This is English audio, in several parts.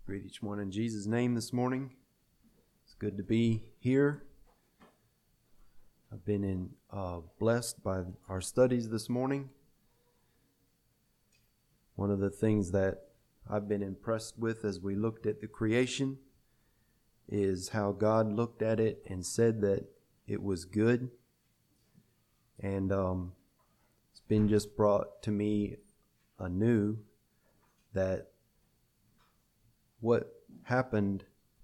Greet each one in Jesus' name this morning. It's good to be here. I've been blessed by our studies this morning. One of the things that I've been impressed with as we looked at the creation is how God looked at it and said that it was good. And it's been just brought to me anew that what happened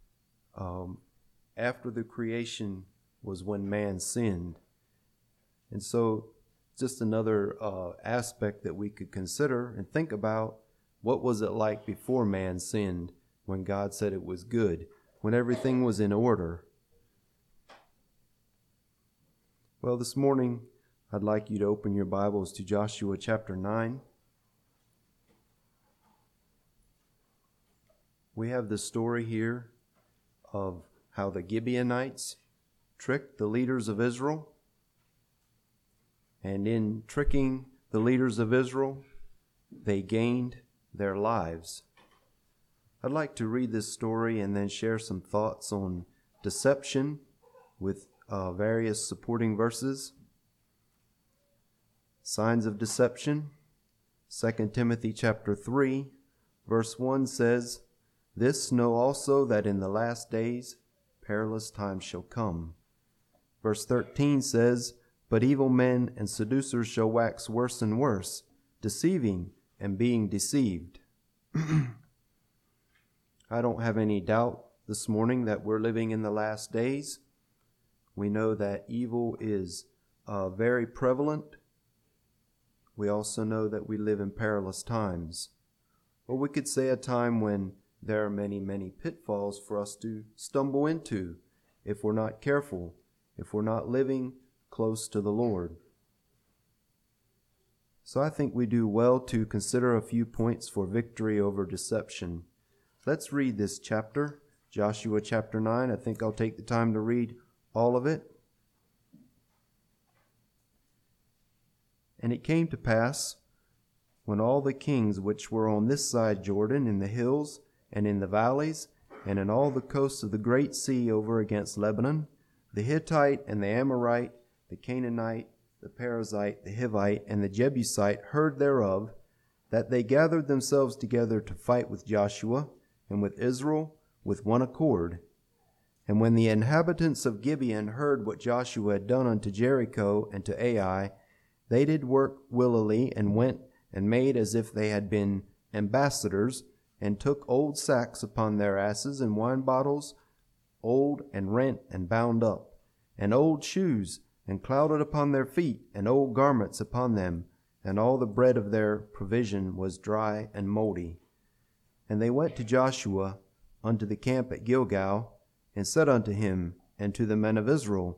after the creation was when man sinned. And so just another aspect that we could consider and think about, what was it like before man sinned, when God said it was good, when everything was in order? Well, this morning I'd like you to open your Bibles to Joshua chapter 9. We have the story here of how the Gibeonites tricked the leaders of Israel. And in tricking the leaders of Israel, they gained their lives. I'd like to read this story and then share some thoughts on deception with various supporting verses. Signs of deception. 2 Timothy chapter 3, verse 1 says, "This know also that in the last days perilous times shall come." Verse 13 says, "But evil men and seducers shall wax worse and worse, deceiving and being deceived." I don't have any doubt this morning that we're living in the last days. We know that evil is very prevalent. We also know that we live in perilous times. Or we could say a time when there are many, many pitfalls for us to stumble into if we're not careful, if we're not living close to the Lord. So I think we do well to consider a few points for victory over deception. Let's read this chapter, Joshua chapter 9. I think I'll take the time to read all of it. "And it came to pass, when all the kings which were on this side Jordan, in the hills, and in the valleys, and in all the coasts of the great sea over against Lebanon, the Hittite and the Amorite, the Canaanite, the Perizzite, the Hivite, and the Jebusite heard thereof, that they gathered themselves together to fight with Joshua and with Israel with one accord. And when the inhabitants of Gibeon heard what Joshua had done unto Jericho and to Ai, they did work willily, and went and made as if they had been ambassadors, and took old sacks upon their asses, and wine bottles, old and rent and bound up, and old shoes, and clouded upon their feet, and old garments upon them, and all the bread of their provision was dry and moldy. And they went to Joshua unto the camp at Gilgal, and said unto him and to the men of Israel,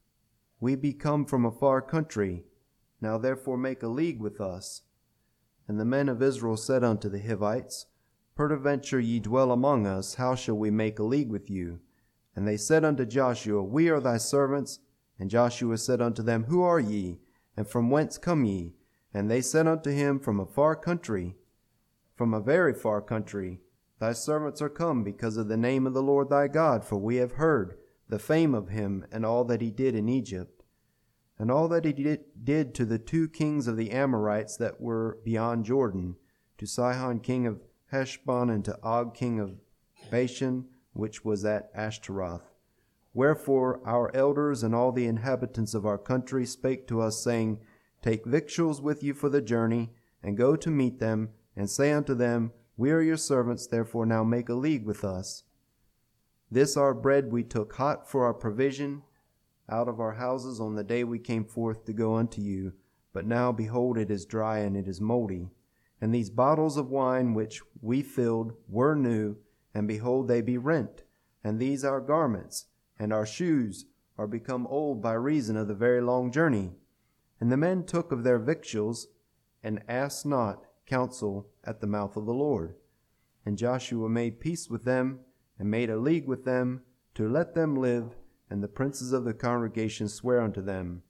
We be come from a far country, now therefore make a league with us. And the men of Israel said unto the Hivites, Peradventure ye dwell among us, how shall we make a league with you? And they said unto Joshua, We are thy servants. And Joshua said unto them, Who are ye, and from whence come ye? And they said unto him, From a far country, from a very far country. Thy servants are come because of the name of the Lord thy God, for we have heard the fame of him, and all that he did in Egypt, and all that he did to the two kings of the Amorites that were beyond Jordan, to Sihon king of Heshbon, and to Og king of Bashan, which was at Ashtaroth. Wherefore our elders and all the inhabitants of our country spake to us, saying, Take victuals with you for the journey, and go to meet them, and say unto them, We are your servants, therefore now make a league with us. This our bread we took hot for our provision out of our houses on the day we came forth to go unto you, but now behold it is dry and it is moldy. And these bottles of wine which we filled were new, and behold they be rent. And these our garments and our shoes are become old by reason of the very long journey. And the men took of their victuals, and asked not counsel at the mouth of the Lord. And Joshua made peace with them, and made a league with them, to let them live, and the princes of the congregation swear unto them.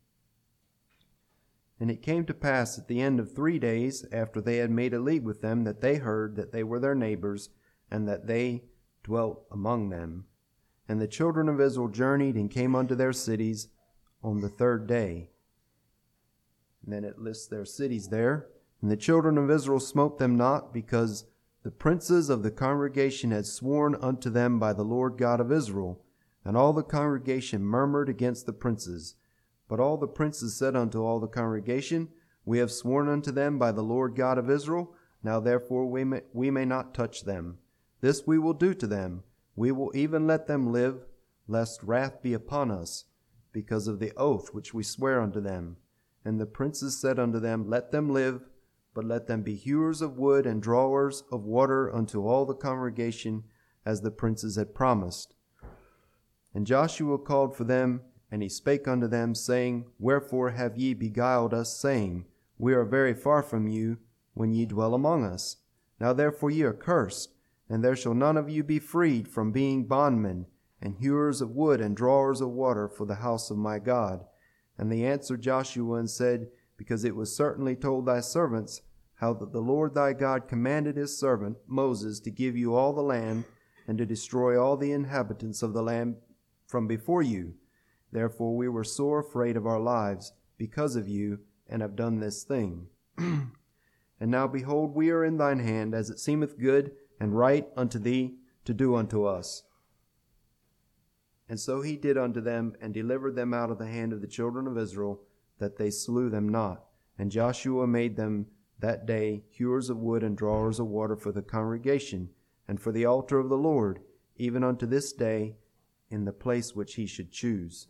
And it came to pass at the end of 3 days, after they had made a league with them, that they heard that they were their neighbors, and that they dwelt among them. And the children of Israel journeyed and came unto their cities on the third day. And then it lists their cities there. And the children of Israel smote them not, because the princes of the congregation had sworn unto them by the Lord God of Israel. And all the congregation murmured against the princes. But all the princes said unto all the congregation, We have sworn unto them by the Lord God of Israel. Now therefore we may not touch them. This we will do to them. We will even let them live, lest wrath be upon us, because of the oath which we swear unto them. And the princes said unto them, Let them live, but let them be hewers of wood and drawers of water unto all the congregation, as the princes had promised. And Joshua called for them, and he spake unto them, saying, Wherefore have ye beguiled us, saying, We are very far from you, when ye dwell among us? Now therefore ye are cursed, and there shall none of you be freed from being bondmen, and hewers of wood and drawers of water for the house of my God. And they answered Joshua and said, Because it was certainly told thy servants, how that the Lord thy God commanded his servant Moses to give you all the land, and to destroy all the inhabitants of the land from before you. Therefore we were sore afraid of our lives because of you, and have done this thing. And now behold, we are in thine hand, as it seemeth good and right unto thee to do unto us. And so he did unto them, and delivered them out of the hand of the children of Israel, that they slew them not. And Joshua made them that day hewers of wood and drawers of water for the congregation, and for the altar of the Lord, even unto this day, in the place which he should choose.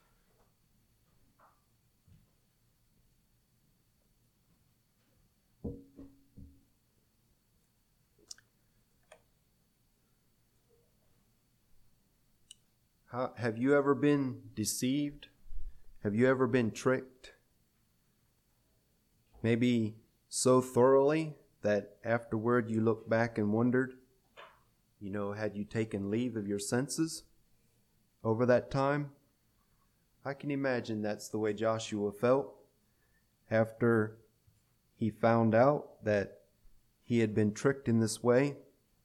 Have you ever been deceived? Have you ever been tricked? Maybe so thoroughly that afterward you look back and wondered, had you taken leave of your senses over that time? I can imagine that's the way Joshua felt after he found out that he had been tricked in this way.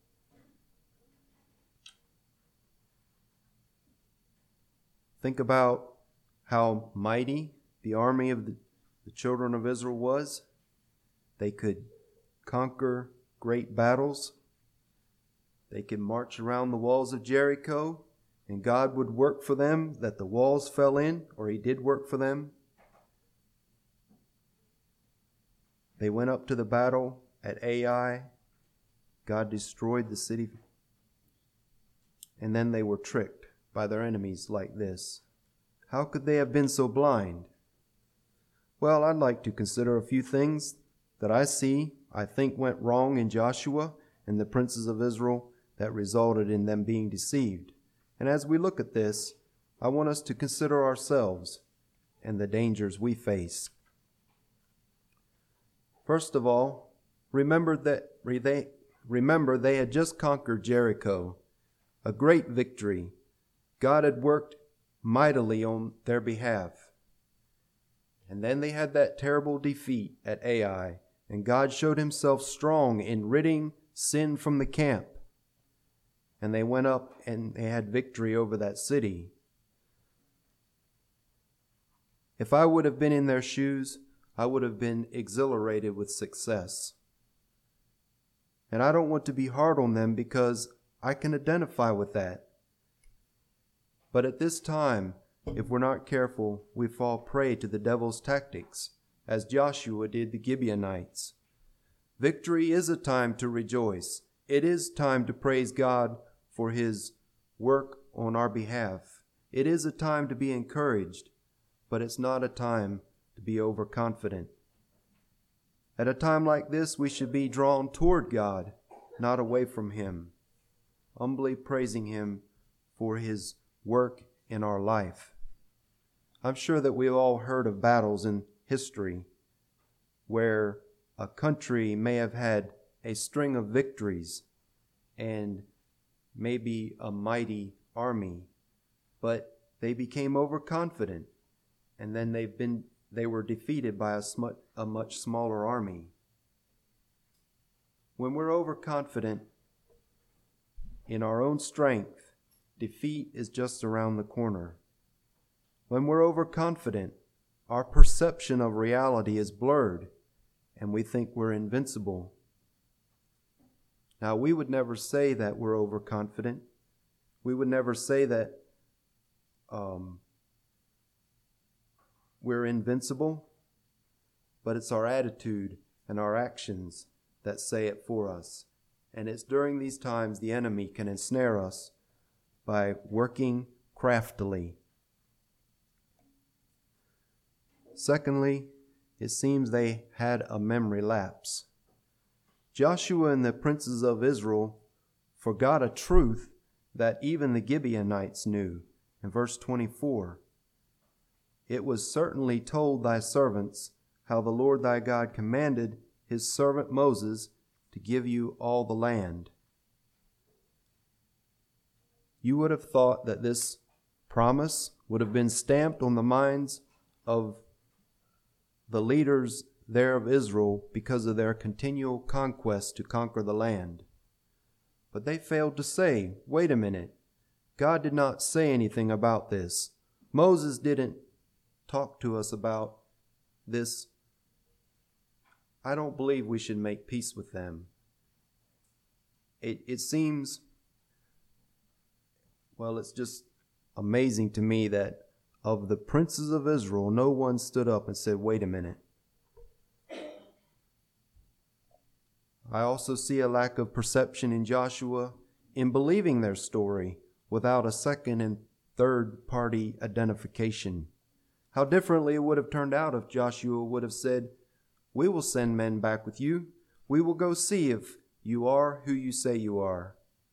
Think about how mighty the army of the children of Israel was. They could conquer great battles. They could march around the walls of Jericho, and God would work for them that the walls fell in, or he did work for them. They went up to the battle at Ai. God destroyed the city. And then they were tricked by their enemies like this. How could they have been so blind? Well, I'd like to consider a few things that I think went wrong in Joshua and the princes of Israel that resulted in them being deceived. And as we look at this, I want us to consider ourselves and the dangers we face. First of all, remember they had just conquered Jericho, a great victory. God had worked mightily on their behalf. And then they had that terrible defeat at Ai, and God showed himself strong in ridding sin from the camp. And they went up and they had victory over that city. If I would have been in their shoes, I would have been exhilarated with success. And I don't want to be hard on them because I can identify with that. But at this time, if we're not careful, we fall prey to the devil's tactics, as Joshua did the Gibeonites. Victory is a time to rejoice. It is time to praise God for his work on our behalf. It is a time to be encouraged, but it's not a time to be overconfident. At a time like this, we should be drawn toward God, not away from him, humbly praising him for his work in our life. I'm sure that we've all heard of battles in history where a country may have had a string of victories and maybe a mighty army, but they became overconfident, and then they were defeated by a much smaller army. When we're overconfident, in our own strength, defeat is just around the corner. When we're overconfident, our perception of reality is blurred, and we think we're invincible. Now, we would never say that we're overconfident. We would never say that we're invincible, but it's our attitude and our actions that say it for us. And it's during these times the enemy can ensnare us by working craftily. Secondly, it seems they had a memory lapse. Joshua and the princes of Israel forgot a truth that even the Gibeonites knew. In verse 24, it was certainly told thy servants how the Lord thy God commanded his servant Moses to give you all the land. You would have thought that this promise would have been stamped on the minds of the leaders there of Israel because of their continual conquest to conquer the land. But they failed to say, wait a minute, God did not say anything about this. Moses didn't talk to us about this. I don't believe we should make peace with them. It seems, well, it's just amazing to me that of the princes of Israel, no one stood up and said, wait a minute. I also see a lack of perception in Joshua in believing their story without a second and third party identification. How differently it would have turned out if Joshua would have said, we will send men back with you. We will go see if you are who you say you are.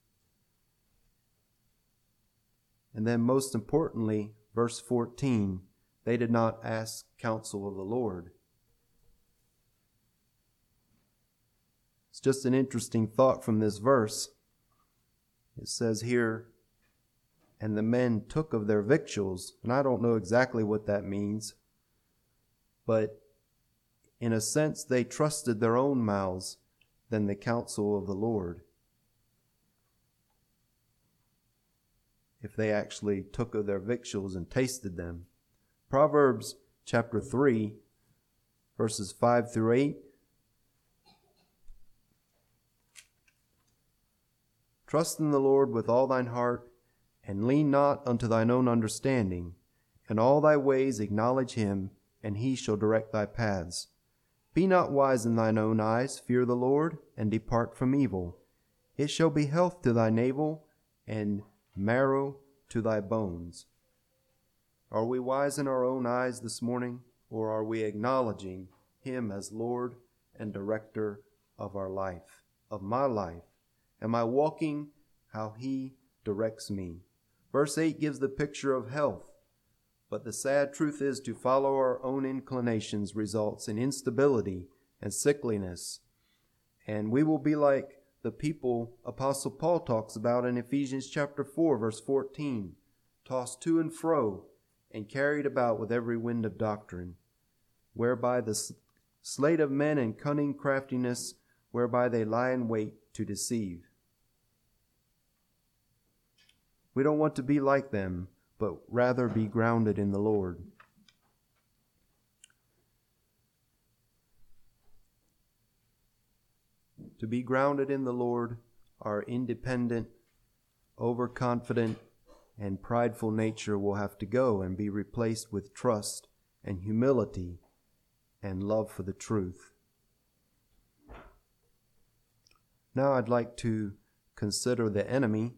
And then most importantly, verse 14, they did not ask counsel of the Lord. It's just an interesting thought from this verse. It says here, and the men took of their victuals, and I don't know exactly what that means, but in a sense they trusted their own mouths than the counsel of the Lord. If they actually took of their victuals and tasted them. Proverbs chapter 3, verses 5 through 8. Trust in the Lord with all thine heart, and lean not unto thine own understanding. In all thy ways acknowledge him, and he shall direct thy paths. Be not wise in thine own eyes, fear the Lord, and depart from evil. It shall be health to thy navel, and marrow to thy bones. Are we wise in our own eyes this morning, or are we acknowledging him as Lord and director of our life, of my life? Am I walking how he directs me? Verse 8 gives the picture of health, but the sad truth is to follow our own inclinations results in instability and sickliness. And we will be like the people Apostle Paul talks about in Ephesians chapter 4, verse 14, tossed to and fro and carried about with every wind of doctrine, whereby the sleight of men and cunning craftiness, whereby they lie in wait to deceive. We don't want to be like them, but rather be grounded in the Lord. To be grounded in the Lord, our independent, overconfident, and prideful nature will have to go and be replaced with trust and humility and love for the truth. Now I'd like to consider the enemy.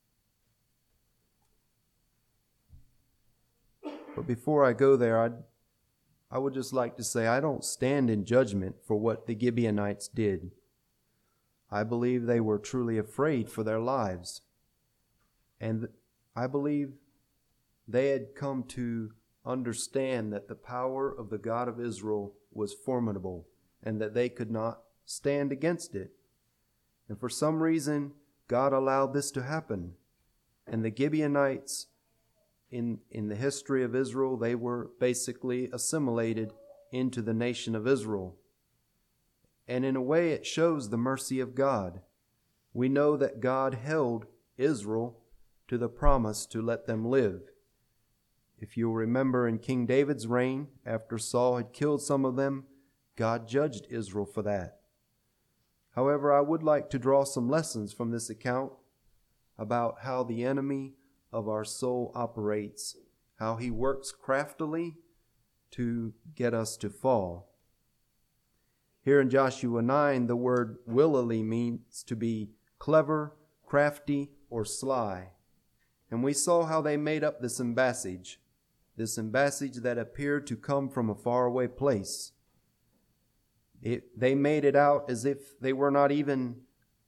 But before I go there, I would just like to say I don't stand in judgment for what the Gibeonites did. I believe they were truly afraid for their lives. And I believe they had come to understand that the power of the God of Israel was formidable and that they could not stand against it. And for some reason, God allowed this to happen. And the Gibeonites, in the history of Israel, they were basically assimilated into the nation of Israel. And in a way, it shows the mercy of God. We know that God held Israel to the promise to let them live. If you'll remember, in King David's reign, after Saul had killed some of them, God judged Israel for that. However, I would like to draw some lessons from this account about how the enemy of our soul operates, how he works craftily to get us to fall. Here in Joshua 9, the word willily means to be clever, crafty, or sly. And we saw how they made up this embassage that appeared to come from a faraway place. They made it out as if they were not even,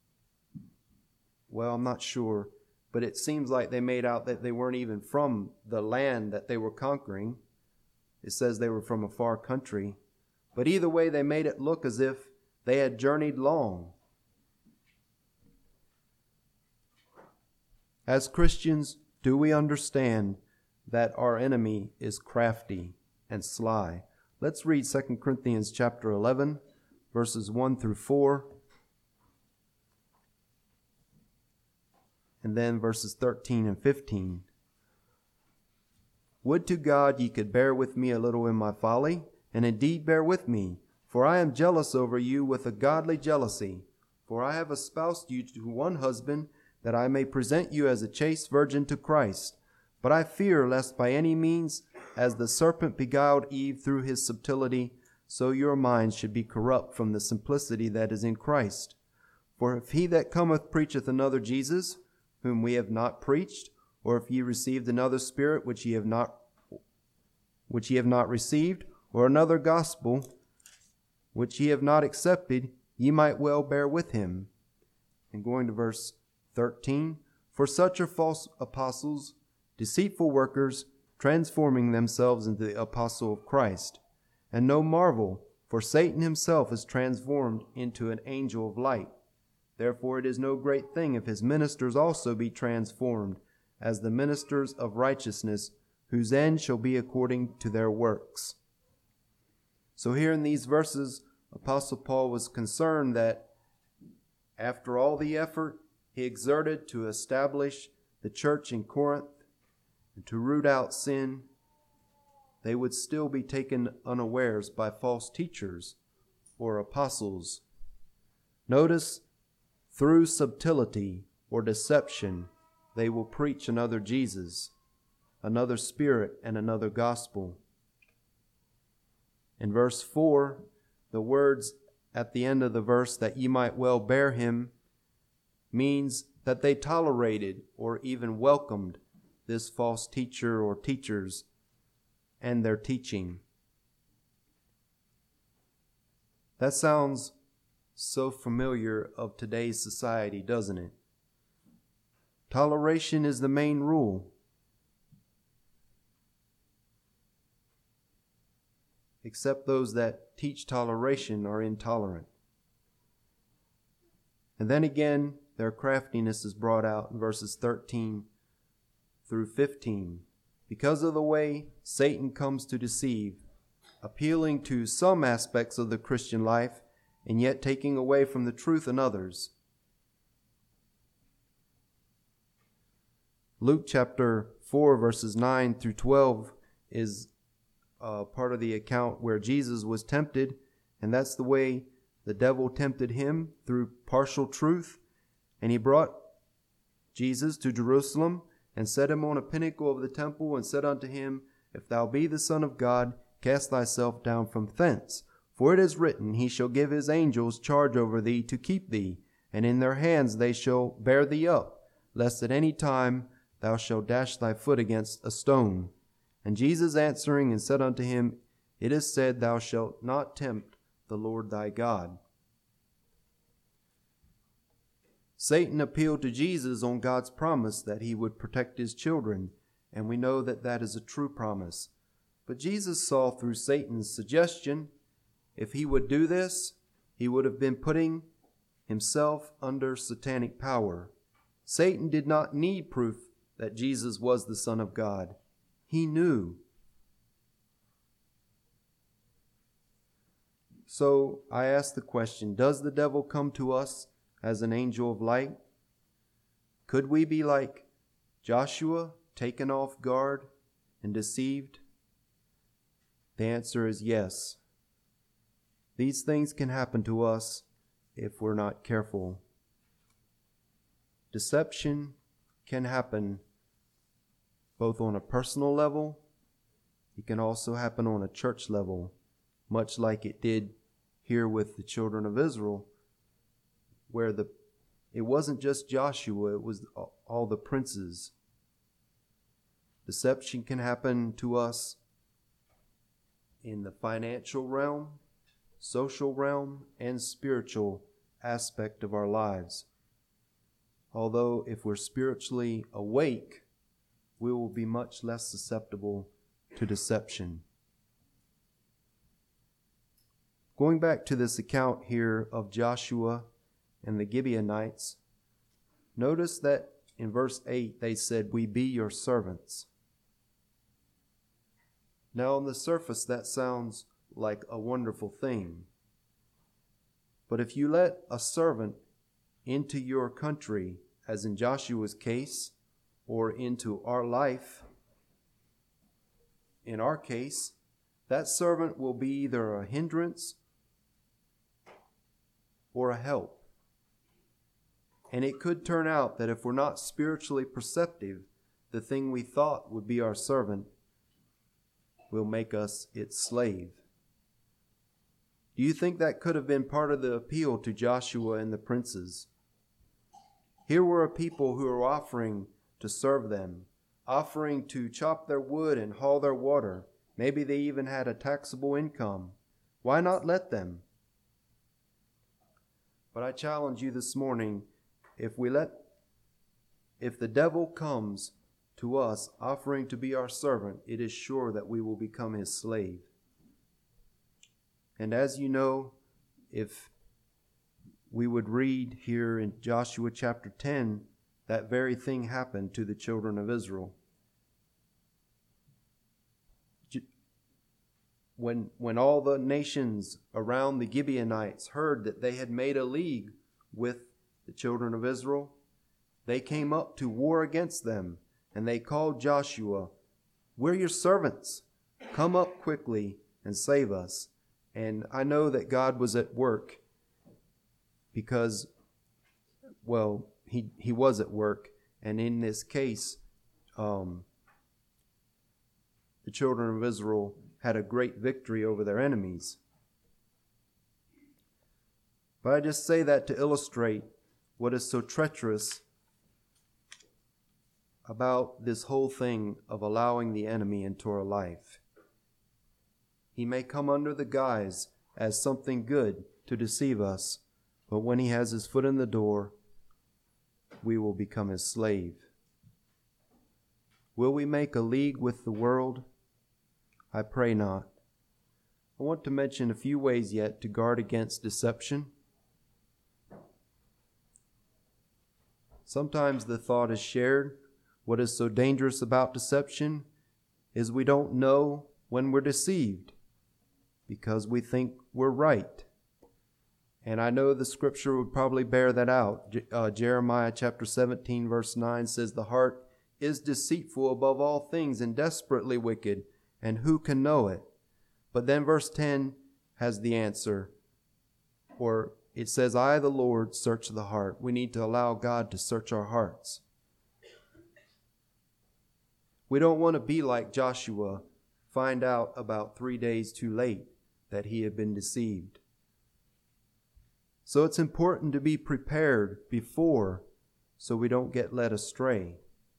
well, I'm not sure, but it seems like they made out that they weren't even from the land that they were conquering. It says they were from a far country. But either way, they made it look as if they had journeyed long. As Christians, do we understand that our enemy is crafty and sly? Let's read 2 Corinthians chapter 11, verses 1 through 4, and then verses 13 and 15. Would to God ye could bear with me a little in my folly, and indeed bear with me, for I am jealous over you with a godly jealousy. For I have espoused you to one husband, that I may present you as a chaste virgin to Christ. But I fear lest by any means, as the serpent beguiled Eve through his subtlety, so your minds should be corrupt from the simplicity that is in Christ. For if he that cometh preacheth another Jesus, whom we have not preached, or if ye received another spirit which ye have not received, or another gospel which ye have not accepted, ye might well bear with him. And going to verse 13, for such are false apostles, deceitful workers, transforming themselves into the apostle of Christ. And no marvel, for Satan himself is transformed into an angel of light. Therefore it is no great thing if his ministers also be transformed, as the ministers of righteousness, whose end shall be according to their works. So here in these verses, Apostle Paul was concerned that after all the effort he exerted to establish the church in Corinth and to root out sin, they would still be taken unawares by false teachers or apostles. Notice, through subtlety or deception, they will preach another Jesus, another spirit, and another gospel. In verse 4, the words at the end of the verse, that ye might well bear him, means that they tolerated or even welcomed this false teacher or teachers and their teaching. That sounds so familiar of today's society, doesn't it? Toleration is the main rule. Except those that teach toleration are intolerant. And then again, their craftiness is brought out in verses 13 through 15. Because of the way Satan comes to deceive, appealing to some aspects of the Christian life, and yet taking away from the truth in others. Luke chapter 4, verses 9 through 12 is part of the account where Jesus was tempted, and that's the way the devil tempted him, through partial truth. And he brought Jesus to Jerusalem and set him on a pinnacle of the temple and said unto him, If thou be the Son of God, cast thyself down from thence. For it is written, He shall give his angels charge over thee to keep thee, and in their hands they shall bear thee up, lest at any time thou shalt dash thy foot against a stone. And Jesus answering and said unto him, It is said, Thou shalt not tempt the Lord thy God. Satan appealed to Jesus on God's promise that he would protect his children, and we know that that is a true promise. But Jesus saw through Satan's suggestion, if he would do this, he would have been putting himself under satanic power. Satan did not need proof that Jesus was the Son of God. He knew. So I ask the question, does the devil come to us as an angel of light? Could we be like Joshua, taken off guard and deceived? The answer is yes. These things can happen to us if we're not careful. Deception can happen both on a personal level. It can also happen on a church level, much like it did here with the children of Israel, where it wasn't just Joshua, it was all the princes. Deception can happen to us in the financial realm, social realm, and spiritual aspect of our lives. Although if we're spiritually awake, we will be much less susceptible to deception. Going back to this account here of Joshua and the Gibeonites, notice that in verse 8 they said, "We be your servants." Now on the surface that sounds like a wonderful thing. But if you let a servant into your country, as in Joshua's case, or into our life, in our case, that servant will be either a hindrance or a help. And it could turn out that if we're not spiritually perceptive, the thing we thought would be our servant will make us its slave. Do you think that could have been part of the appeal to Joshua and the princes? Here were a people who were offering to serve them, offering to chop their wood and haul their water. Maybe they even had a taxable income. Why not let them? But I challenge you this morning, if the devil comes to us offering to be our servant, it is sure that we will become his slave. And as you know, if we would read here in Joshua chapter 10, that very thing happened to the children of Israel. When all the nations around the Gibeonites heard that they had made a league with the children of Israel, they came up to war against them, and they called Joshua, "We're your servants. Come up quickly and save us." And I know that God was at work because, he was at work. And in this case, the children of Israel had a great victory over their enemies. But I just say that to illustrate what is so treacherous about this whole thing of allowing the enemy into our life. He may come under the guise as something good to deceive us, but when he has his foot in the door, we will become his slave. Will we make a league with the world? I pray not. I want to mention a few ways yet to guard against deception. Sometimes the thought is shared. What is so dangerous about deception is we don't know when we're deceived because we think we're right. And I know the scripture would probably bear that out. Jeremiah chapter 17 verse 9 says, "The heart is deceitful above all things and desperately wicked, and who can know it?" But then verse 10 has the answer, or it says, "I, the Lord, search the heart." We need to allow God to search our hearts. We don't want to be like Joshua, find out about 3 days too late that he had been deceived. So it's important to be prepared before so we don't get led astray.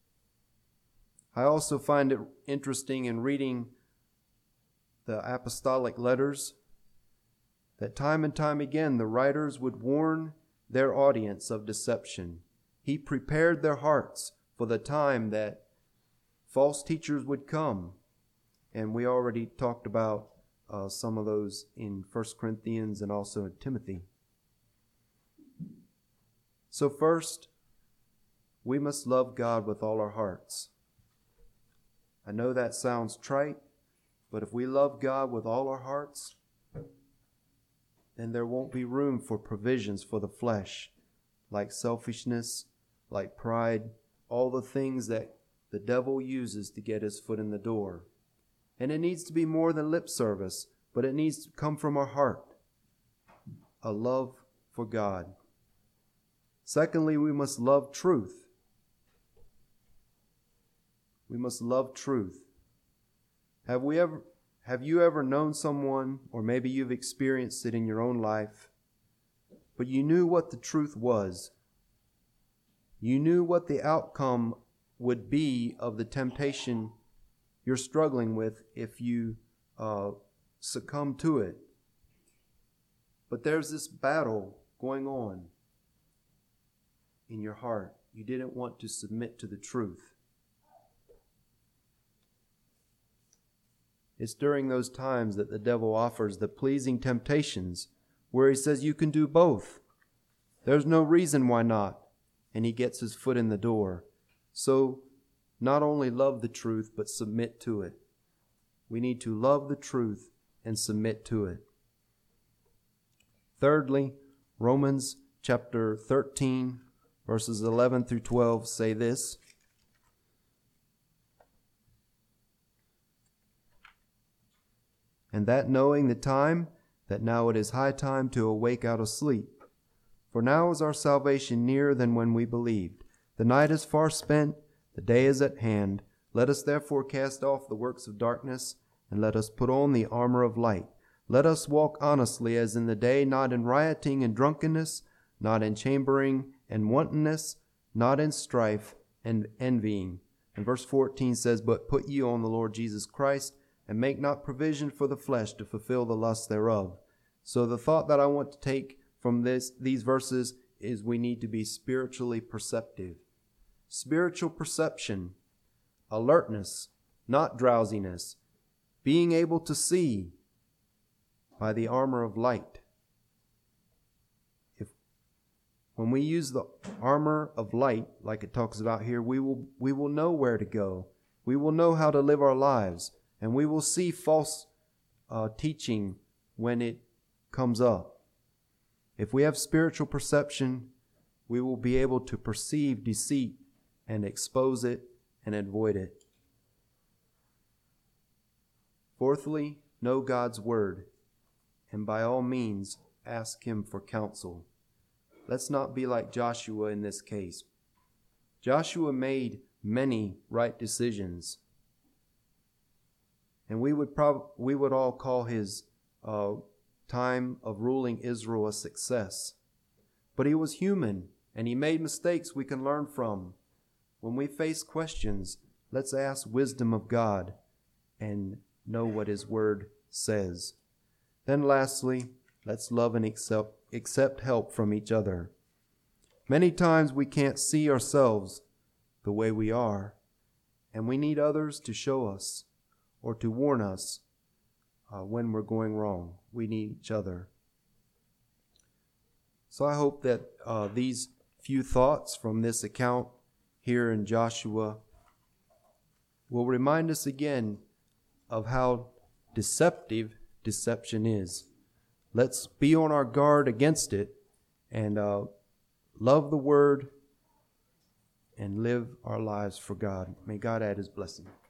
I also find it interesting in reading the apostolic letters that time and time again the writers would warn their audience of deception. He prepared their hearts for the time that false teachers would come. And we already talked about some of those in 1 Corinthians and also in Timothy. So first, we must love God with all our hearts. I know that sounds trite, but if we love God with all our hearts, then there won't be room for provisions for the flesh, like selfishness like pride, all the things that the devil uses to get his foot in the door. And it needs to be more than lip service, but it needs to come from our heart, a love for God. Secondly, we must love truth. We must love truth. Have you ever known someone, or maybe you've experienced it in your own life, but you knew what the truth was? You knew what the outcome would be of the temptation you're struggling with if you succumb to it. But there's this battle going on in your heart. You didn't want to submit to the truth. It's during those times that the devil offers the pleasing temptations where he says you can do both. There's no reason why not. And he gets his foot in the door. So not only love the truth, but submit to it. We need to love the truth and submit to it. Thirdly, Romans chapter 13, verses 11 through 12 say this. And that knowing the time, that now it is high time to awake out of sleep. For now is our salvation nearer than when we believed. The night is far spent, the day is at hand. Let us therefore cast off the works of darkness, and let us put on the armor of light. Let us walk honestly as in the day, not in rioting and drunkenness, not in chambering and wantonness, not in strife and envying. And verse 14 says, But put ye on the Lord Jesus Christ, and make not provision for the flesh to fulfill the lusts thereof. So the thought that I want to take from these verses is we need to be spiritually perceptive. Spiritual perception, alertness, not drowsiness, being able to see by the armor of light. When we use the armor of light, like it talks about here, we will know where to go. We will know how to live our lives, and we will see false teaching when it comes up. If we have spiritual perception, we will be able to perceive deceit and expose it and avoid it. Fourthly, know God's word, and by all means ask him for counsel. Let's not be like Joshua in this case. Joshua made many right decisions, and we would all call his time of ruling Israel a success. But he was human, and he made mistakes we can learn from. When we face questions, let's ask wisdom of God and know what his word says. Then lastly, let's love and accept help from each other. Many times we can't see ourselves the way we are, and we need others to show us or to warn us when we're going wrong. We need each other. So I hope that these few thoughts from this account here in Joshua will remind us again of how deceptive deception is. Let's be on our guard against it and love the word and live our lives for God. May God add his blessing.